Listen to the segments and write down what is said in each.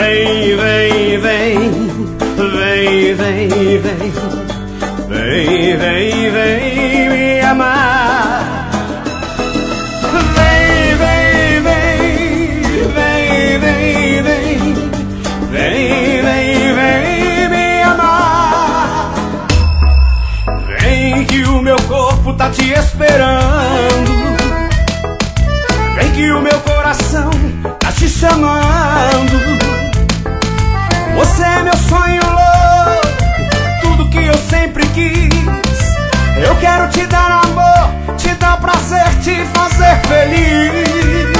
Vem, vem, vem, vem, vem, vem, vem, vem, vem me amar. Vem, vem, vem, vem, vem, vem, vem, vem, vem me amar. Vem que o meu corpo tá te esperando. Vem que o meu coração tá te chamando. Você é meu sonho louco, tudo que eu sempre quis. Eu quero te dar amor, te dar prazer, te fazer feliz.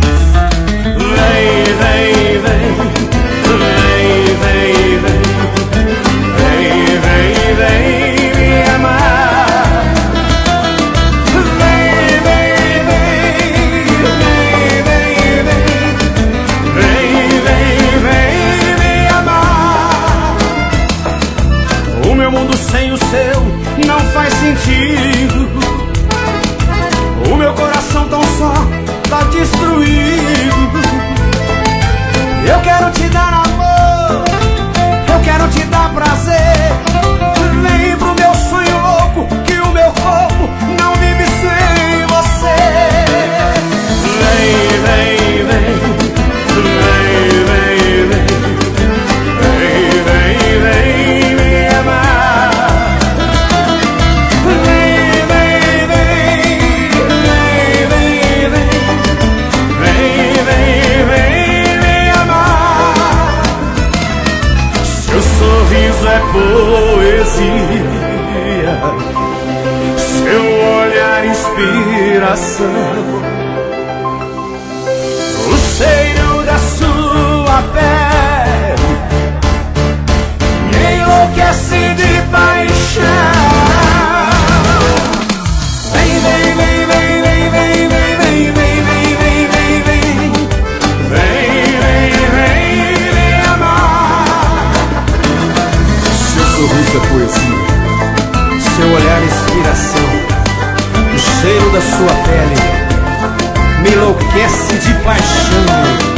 Vem, vem, vem, vem, vem, vem, vem, vem, vem me amar. Sem o seu não faz sentido. O meu coração tão só tá destruído. Eu quero te dar amor, eu quero te dar prazer. Vem pro meu sonho louco, que o meu corpo não vive sem você. Vem, vem, vem, vem, vem, vem, vem, vem me amar. É poesia, seu olhar inspiração, o cheiro da sua pele me enlouquece de paixão. Vem, vem, vem, vem, vem, vem, vem, vem, vem, vem, vem, vem, vem, vem me amar. Seu sorriso é poesia, seu olhar é inspiração, o cheiro da sua pele me enlouquece de paixão.